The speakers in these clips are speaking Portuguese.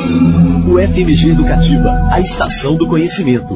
O FMG Educativa, a estação do conhecimento.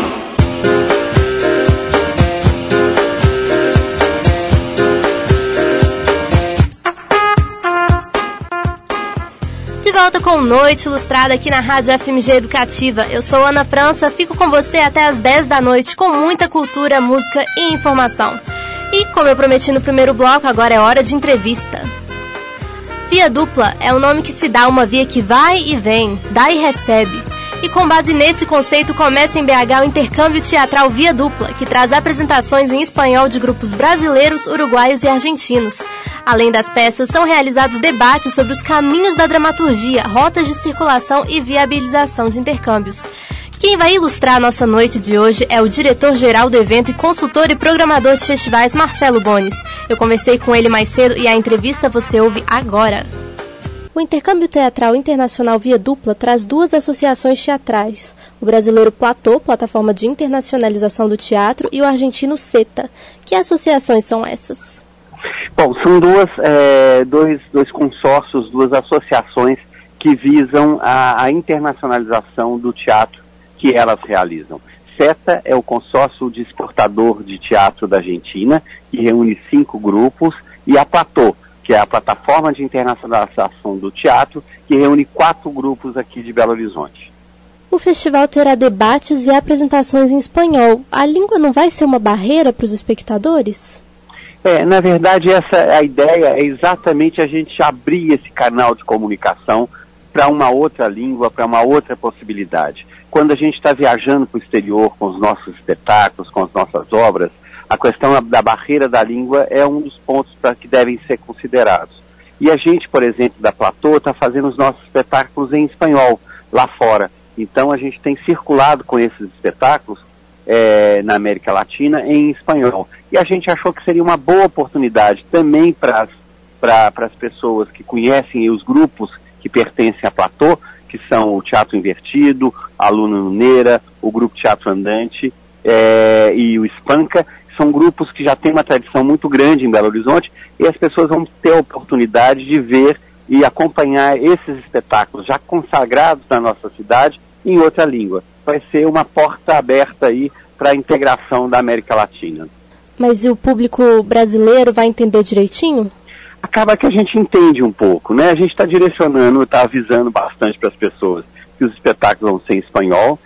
De volta com Noite Ilustrada aqui na Rádio FMG Educativa. Eu sou Ana França, fico com você até às 10 da noite com muita cultura, música e informação. E como eu prometi no primeiro bloco, agora é hora de entrevista. Via dupla é o nome que se dá a uma via que vai e vem, dá e recebe. E com base nesse conceito começa em BH o intercâmbio teatral Via Dupla, que traz apresentações em espanhol de grupos brasileiros, uruguaios e argentinos. Além das peças, são realizados debates sobre os caminhos da dramaturgia, rotas de circulação e viabilização de intercâmbios. Quem vai ilustrar a nossa noite de hoje é o diretor-geral do evento e consultor e programador de festivais, Marcelo Bones. Eu conversei com ele mais cedo e a entrevista você ouve agora. O Intercâmbio Teatral Internacional Via Dupla traz duas associações teatrais, o brasileiro Platô, plataforma de internacionalização do teatro, e o argentino CETA. Que associações são essas? Bom, são dois consórcios, duas associações que visam a internacionalização do teatro que elas realizam. CETA é o consórcio de exportador de teatro da Argentina, que reúne 5 grupos, e a Platô, que é a plataforma de internacionalização do teatro, que reúne 4 grupos aqui de Belo Horizonte. O festival terá debates e apresentações em espanhol. A língua não vai ser uma barreira para os espectadores? Na verdade, a ideia é exatamente a gente abrir esse canal de comunicação para uma outra língua, para uma outra possibilidade. Quando a gente está viajando para o exterior com os nossos espetáculos, com as nossas obras, a questão da barreira da língua é um dos pontos que devem ser considerados. E a gente, por exemplo, da Platô, está fazendo os nossos espetáculos em espanhol, lá fora. Então a gente tem circulado com esses espetáculos na América Latina em espanhol. E a gente achou que seria uma boa oportunidade também para as pessoas que conhecem os grupos que pertencem à Platô, que são o Teatro Invertido, a Luna Luneira, o Grupo Teatro Andante e o Espanca. São grupos que já têm uma tradição muito grande em Belo Horizonte e as pessoas vão ter a oportunidade de ver e acompanhar esses espetáculos já consagrados na nossa cidade em outra língua. Vai ser uma porta aberta aí para a integração da América Latina. Mas e o público brasileiro vai entender direitinho? Acaba que a gente entende um pouco, né? A gente está direcionando, está avisando bastante para as pessoas que os espetáculos vão ser em espanhol.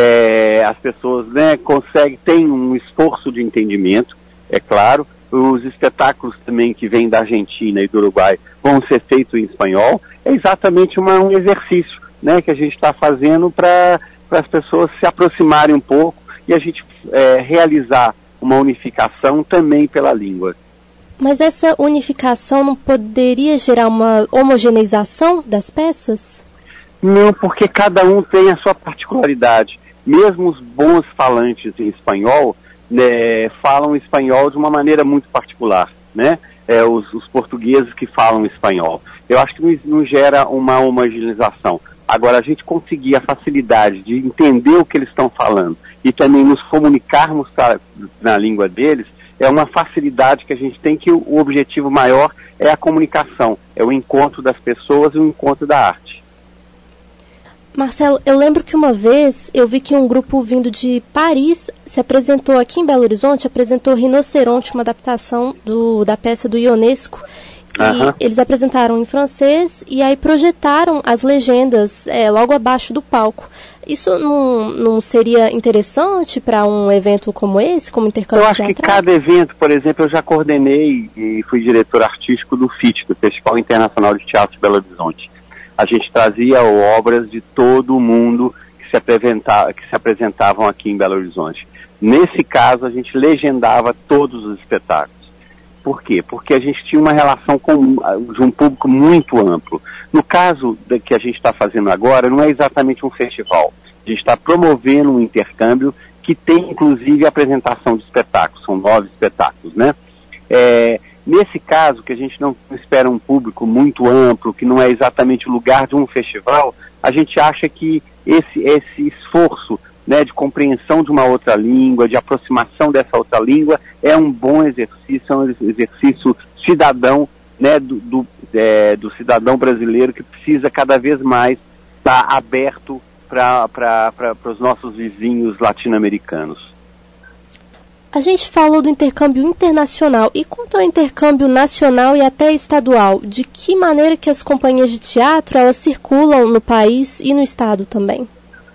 As pessoas, né, têm um esforço de entendimento, é claro. Os espetáculos também que vêm da Argentina e do Uruguai vão ser feitos em espanhol. É exatamente um exercício, né, que a gente está fazendo para as pessoas se aproximarem um pouco e a gente realizar uma unificação também pela língua. Mas essa unificação não poderia gerar uma homogeneização das peças? Não, porque cada um tem a sua particularidade. Mesmo os bons falantes em espanhol, né, falam espanhol de uma maneira muito particular, né? Os portugueses que falam espanhol. Eu acho que não gera uma homogeneização. Agora, a gente conseguir a facilidade de entender o que eles estão falando e também nos comunicarmos na língua deles, é uma facilidade que a gente tem, que o objetivo maior é a comunicação, é o encontro das pessoas e o encontro da arte. Marcelo, eu lembro que uma vez eu vi que um grupo vindo de Paris se apresentou aqui em Belo Horizonte, apresentou Rinoceronte, uma adaptação da peça do Ionesco. E eles apresentaram em francês e aí projetaram as legendas logo abaixo do palco. Isso não seria interessante para um evento como esse, como intercâmbio teatral? Eu acho que cada evento, por exemplo, eu já coordenei e fui diretor artístico do FIT, do Festival Internacional de Teatro de Belo Horizonte. A gente trazia obras de todo o mundo que se apresentavam aqui em Belo Horizonte. Nesse caso, a gente legendava todos os espetáculos. Por quê? Porque a gente tinha uma relação de um público muito amplo. No caso que a gente está fazendo agora, não é exatamente um festival. A gente está promovendo um intercâmbio que tem, inclusive, a apresentação de espetáculos. São 9 espetáculos, né? Nesse caso, que a gente não espera um público muito amplo, que não é exatamente o lugar de um festival, a gente acha que esse esforço, né, de compreensão de uma outra língua, de aproximação dessa outra língua, é um bom exercício, é um exercício cidadão, né, do cidadão brasileiro que precisa cada vez mais está aberto para os nossos vizinhos latino-americanos. A gente falou do intercâmbio internacional. E quanto ao intercâmbio nacional e até estadual, de que maneira que as companhias de teatro elas circulam no país e no estado também?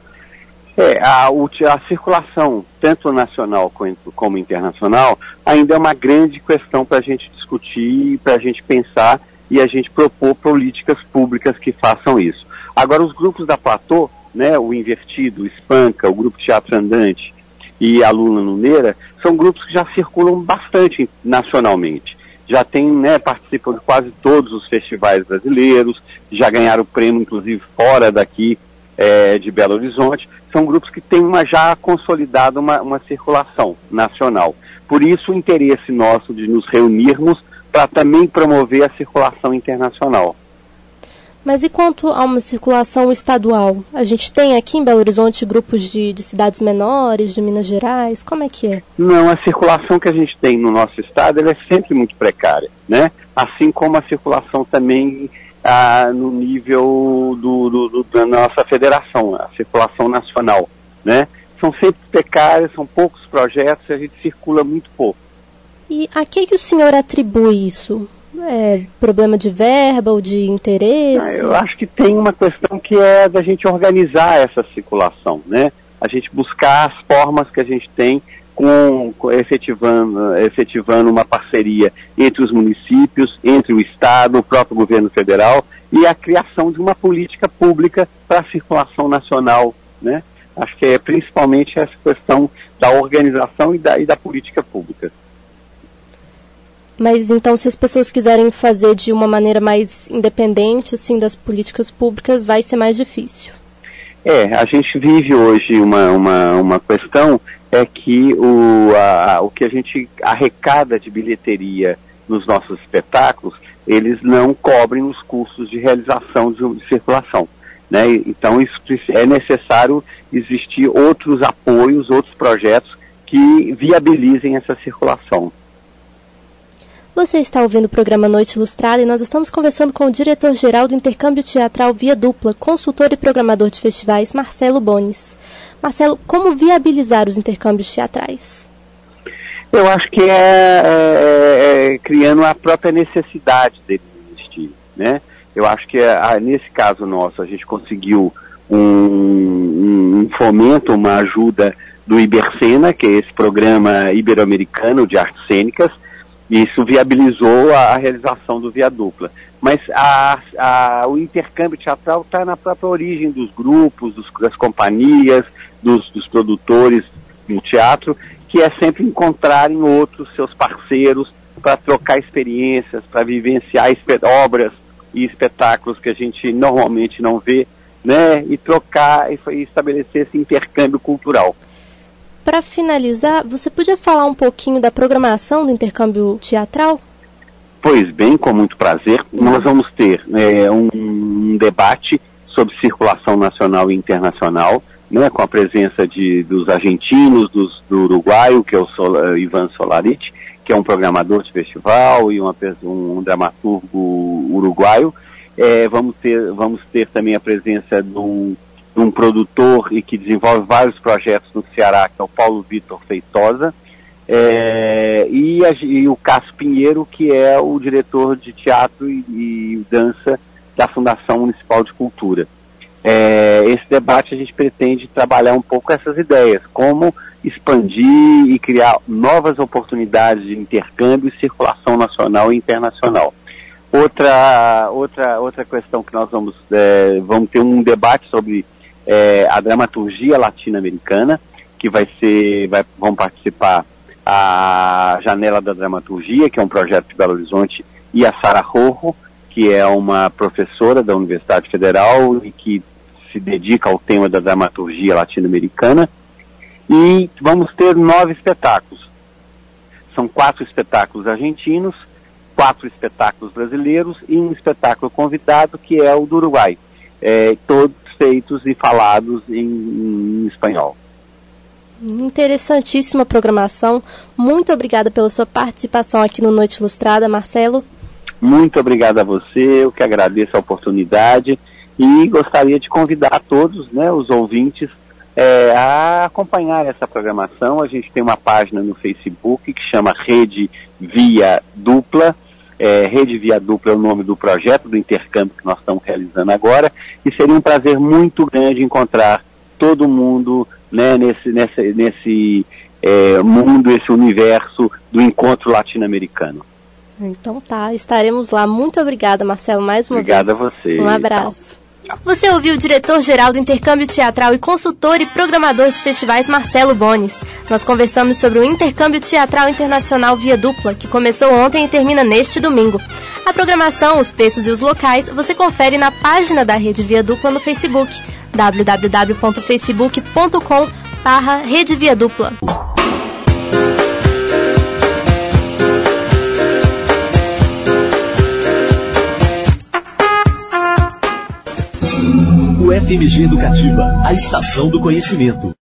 A circulação, tanto nacional como internacional, ainda é uma grande questão para a gente discutir, para a gente pensar e a gente propor políticas públicas que façam isso. Agora, os grupos da Platô, né, o Invertido, o Espanca, o Grupo Teatro Andante e a Luna Luneira, são grupos que já circulam bastante nacionalmente. Já participam de quase todos os festivais brasileiros, já ganharam prêmio, inclusive, fora daqui de Belo Horizonte. São grupos que têm já consolidado uma circulação nacional. Por isso, o interesse nosso de nos reunirmos para também promover a circulação internacional. Mas e quanto a uma circulação estadual? A gente tem aqui em Belo Horizonte grupos de cidades menores, de Minas Gerais, como é que é? Não, a circulação que a gente tem no nosso estado ela é sempre muito precária, né? Assim como a circulação também no nível da nossa federação, a circulação nacional, né? São sempre precárias, são poucos projetos e a gente circula muito pouco. E a que o senhor atribui isso? Problema de verba ou de interesse? Eu acho que tem uma questão que é da gente organizar essa circulação, né? A gente buscar as formas que a gente tem efetivando uma parceria entre os municípios, entre o Estado, o próprio governo federal e a criação de uma política pública para a circulação nacional, né? Acho que é principalmente essa questão da organização e da política pública. Mas então, se as pessoas quiserem fazer de uma maneira mais independente, assim, das políticas públicas, vai ser mais difícil. A gente vive hoje uma questão que o que a gente arrecada de bilheteria nos nossos espetáculos, eles não cobrem os custos de realização de circulação, né? Então, é necessário existir outros apoios, outros projetos que viabilizem essa circulação. Você está ouvindo o programa Noite Ilustrada e nós estamos conversando com o diretor-geral do Intercâmbio Teatral Via Dupla, consultor e programador de festivais, Marcelo Bonis. Marcelo, como viabilizar os intercâmbios teatrais? Eu acho que é criando a própria necessidade deles existir, né? Eu acho que nesse caso nosso a gente conseguiu um fomento, uma ajuda do Ibercena, que é esse programa ibero-americano de artes cênicas. Isso viabilizou a realização do Via Dupla. Mas o intercâmbio teatral está na própria origem dos grupos, das companhias, dos produtores no teatro, que é sempre encontrarem outros seus parceiros para trocar experiências, para vivenciar obras e espetáculos que a gente normalmente não vê, né? E trocar e estabelecer esse intercâmbio cultural. Para finalizar, você podia falar um pouquinho da programação do intercâmbio teatral? Pois bem, com muito prazer. Nós vamos ter um debate sobre circulação nacional e internacional, né, com a presença dos argentinos, do uruguaio, que é o Ivan Solarich, que é um programador de festival e um dramaturgo uruguaio. Vamos ter também a presença de um produtor e que desenvolve vários projetos no Ceará, que é o Paulo Vitor Feitosa, e o Cássio Pinheiro, que é o diretor de teatro e dança da Fundação Municipal de Cultura. Esse debate a gente pretende trabalhar um pouco essas ideias, como expandir e criar novas oportunidades de intercâmbio e circulação nacional e internacional. Outra questão que nós vamos ter um debate sobre a dramaturgia latino-americana, que vão participar a Janela da Dramaturgia, que é um projeto de Belo Horizonte, e a Sara Rojo, que é uma professora da Universidade Federal e que se dedica ao tema da dramaturgia latino-americana. E vamos ter 9 espetáculos. São 4 espetáculos argentinos, 4 espetáculos brasileiros e um espetáculo convidado, que é o do Uruguai. Todos feitos e falados em espanhol. Interessantíssima programação. Muito obrigada pela sua participação aqui no Noite Ilustrada, Marcelo. Muito obrigado a você, eu que agradeço a oportunidade E gostaria de convidar todos, né, os ouvintes, a acompanhar essa programação. A gente tem uma página no Facebook que chama Rede Via Dupla. Rede Via Dupla é o nome do projeto, do intercâmbio que nós estamos realizando agora, e seria um prazer muito grande encontrar todo mundo, né, nesse mundo, esse universo do encontro latino-americano. Então tá, estaremos lá. Muito obrigada, Marcelo, mais uma vez. Obrigado a você. Um abraço. Então. Você ouviu o diretor-geral do Intercâmbio Teatral e consultor e programador de festivais, Marcelo Bones. Nós conversamos sobre o Intercâmbio Teatral Internacional Via Dupla, que começou ontem e termina neste domingo. A programação, os preços e os locais você confere na página da Rede Via Dupla no Facebook, www.facebook.com/Rede Via Dupla. O FMG Educativa, a estação do conhecimento.